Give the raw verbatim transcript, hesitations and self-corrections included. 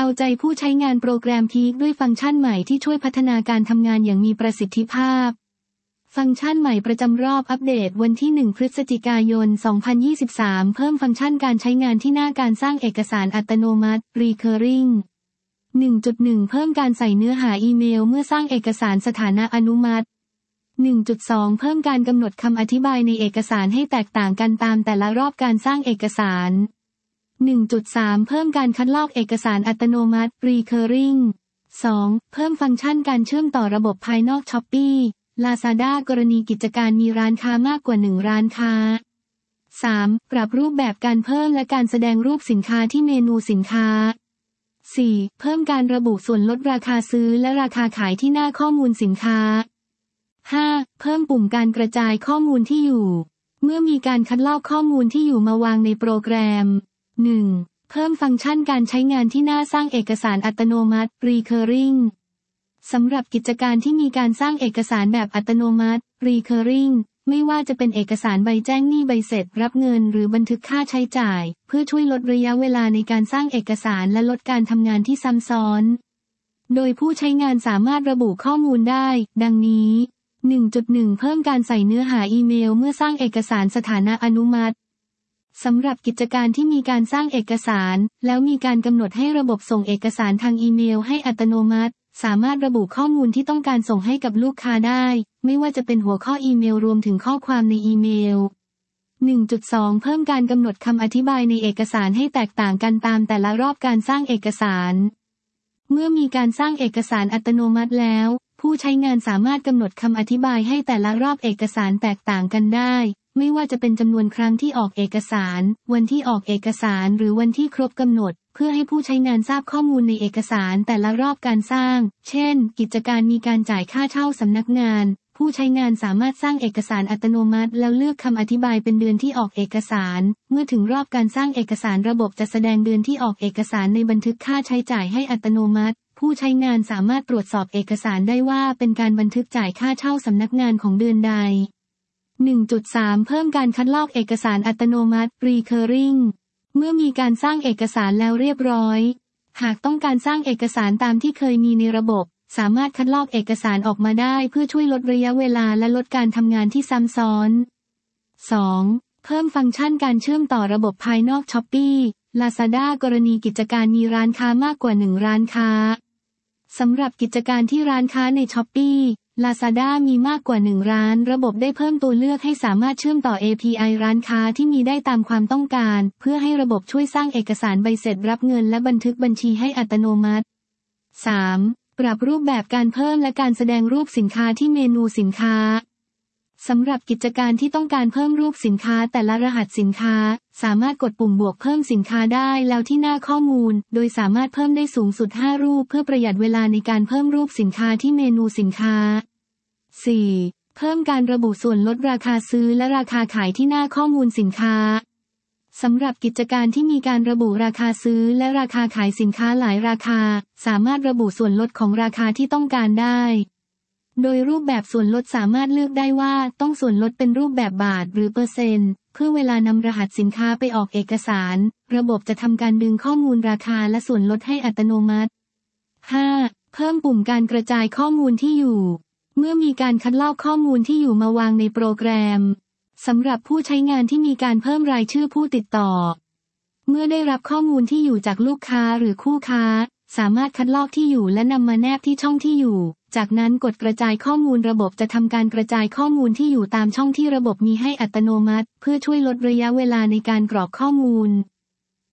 เอาใจผู้ใช้งานโปรแกรมพีคด้วยฟังก์ชันใหม่ที่ช่วยพัฒนาการทำงานอย่างมีประสิทธิภาพฟังก์ชันใหม่ประจำรอบอัปเดตวันที่หนึ่งพฤศจิกายนสองพันยี่สิบสามเพิ่มฟังก์ชันการใช้งานที่หน้าการสร้างเอกสารอัตโนมัติ Recurring หนึ่งจุดหนึ่ง เพิ่มการใส่เนื้อหาอีเมลเมื่อสร้างเอกสารสถานะอนุมัติ หนึ่งจุดสอง เพิ่มการกำหนดคำอธิบายในเอกสารให้แตกต่างกันตามแต่ละรอบการสร้างเอกสาร หนึ่งจุดสาม เพิ่มการคัดลอกเอกสารอัตโนมัติ Recurring สอง เพิ่มฟังก์ชันการเชื่อมต่อระบบภายนอก Shopee Lazada กรณีกิจการมีร้านค้ามากกว่าหนึ่งร้านค้า สาม ปรับรูปแบบการเพิ่มและการแสดงรูปสินค้าที่เมนูสินค้า สี่ เพิ่มการระบุส่วนลดราคาซื้อและราคาขายที่หน้าข้อมูลสินค้า ห้า เพิ่มปุ่มการกระจายข้อมูลที่อยู่เมื่อมีการคัดลอกข้อมูลที่อยู่มาวางในโปรแกรม หนึ่ง เพิ่มฟังก์ชันการใช้งานที่หน้าสร้างเอกสารอัตโนมัติ Recurring สำหรับกิจการที่มีการสร้างเอกสารแบบอัตโนมัติ Recurring ไม่ว่าจะเป็นเอกสารใบแจ้งหนี้ใบเสร็จรับเงินหรือบันทึกค่าใช้จ่ายเพื่อช่วยลดระยะเวลาในการสร้างเอกสารและลดการทำงานที่ซ้ำซ้อนโดยผู้ใช้งานสามารถระบุข้อมูลได้ดังนี้ หนึ่งจุดหนึ่ง เพิ่มการใส่เนื้อหาอีเมลเมื่อสร้างเอกสารสถานะอนุมัติสำหรับกิจการที่มีการสร้างเอกสารแล้วมีการกำหนดให้ระบบส่งเอกสารทางอีเมลให้อัตโนมัติสามารถระบุข้อมูลที่ต้องการส่งให้กับลูกค้าได้ไม่ว่าจะเป็นหัวข้ออีเมลรวมถึงข้อความในอีเมล หนึ่งจุดสอง เพิ่มการกำหนดคำอธิบายในเอกสารให้แตกต่างกันตามแต่ละรอบการสร้างเอกสารเมื่อมีการสร้างเอกสารอัตโนมัติแล้วผู้ใช้งานสามารถกำหนดคำอธิบายให้แต่ละรอบเอกสารแตกต่างกันได้ไม่ว่าจะเป็นจำนวนครั้งที่ออกเอกสารวันที่ออกเอกสารหรือวันที่ครบกำหนดเพื่อให้ผู้ใช้งานทราบข้อมูลในเอกสารแต่ละรอบการสร้างเช่นกิจการมีการจ่ายค่าเช่าสำนักงานผู้ใช้งานสามารถสร้างเอกสารอัตโนมัติแล้วเลือกคำอธิบายเป็นเดือนที่ออกเอกสารเมื่อถึงรอบการสร้างเอกสารระบบจะแสดงเดือนที่ออกเอกสารในบันทึกค่าใช้จ่ายให้อัตโนมัติผู้ใช้งานสามารถตรวจสอบเอกสารได้ว่าเป็นการบันทึกจ่ายค่าเช่าสำนักงานของเดือนใด หนึ่งจุดสาม เพิ่มการคัดลอกเอกสารอัตโนมัติ Recurring เมื่อมีการสร้างเอกสารแล้วเรียบร้อยหากต้องการสร้างเอกสารตามที่เคยมีในระบบสามารถคัดลอกเอกสารออกมาได้เพื่อช่วยลดระยะเวลาและลดการทำงานที่ซ้ำซ้อน สอง เพิ่มฟังก์ชันการเชื่อมต่อระบบภายนอก Shopee Lazada กรณีกิจการมีร้านค้ามากกว่าหนึ่งร้านค้าสำหรับกิจการที่ร้านค้าใน Shopee Lazada มีมากกว่าหนึ่งร้านระบบได้เพิ่มตัวเลือกให้สามารถเชื่อมต่อ เอ พี ไอ ร้านค้าที่มีได้ตามความต้องการเพื่อให้ระบบช่วยสร้างเอกสารใบเสร็จรับเงินและบันทึกบัญชีให้อัตโนมัติ สาม ปรับรูปแบบการเพิ่มและการแสดงรูปสินค้าที่เมนูสินค้าสำหรับกิจการที่ต้องการเพิ่มรูปสินค้าแต่ละรหัสสินค้าสามารถกดปุ่มบวกเพิ่มสินค้าได้แล้วที่หน้าข้อมูลโดยสามารถเพิ่มได้สูงสุดห้ารูปเพื่อประหยัดเวลาในการเพิ่มรูปสินค้าที่เมนูสินค้า สี่ เพิ่มการระบุส่วนลดราคาซื้อและราคาขายที่หน้าข้อมูลสินค้าสำหรับกิจการที่มีการระบุราคาซื้อและราคาขายสินค้าหลายราคาสามารถระบุส่วนลดของราคาที่ต้องการได้โดยรูปแบบส่วนลดสามารถเลือกได้ว่าต้องส่วนลดเป็นรูปแบบบาทหรือเปอร์เซ็นต์เพื่อเวลานำรหัสสินค้าไปออกเอกสารระบบจะทำการดึงข้อมูลราคาและส่วนลดให้อัตโนมัติ ห้า เพิ่มปุ่มการกระจายข้อมูลที่อยู่เมื่อมีการคัดลอกข้อมูลที่อยู่มาวางในโปรแกรมสำหรับผู้ใช้งานที่มีการเพิ่มรายชื่อผู้ติดต่อเมื่อได้รับข้อมูลที่อยู่จากลูกค้าหรือคู่ค้าสามารถคัดลอกที่อยู่และนำมาแนบที่ช่องที่อยู่จากนั้นกดกระจายข้อมูลระบบจะทำการกระจายข้อมูลที่อยู่ตามช่องที่ระบบมีให้อัตโนมัติเพื่อช่วยลดระยะเวลาในการกรอกข้อมูล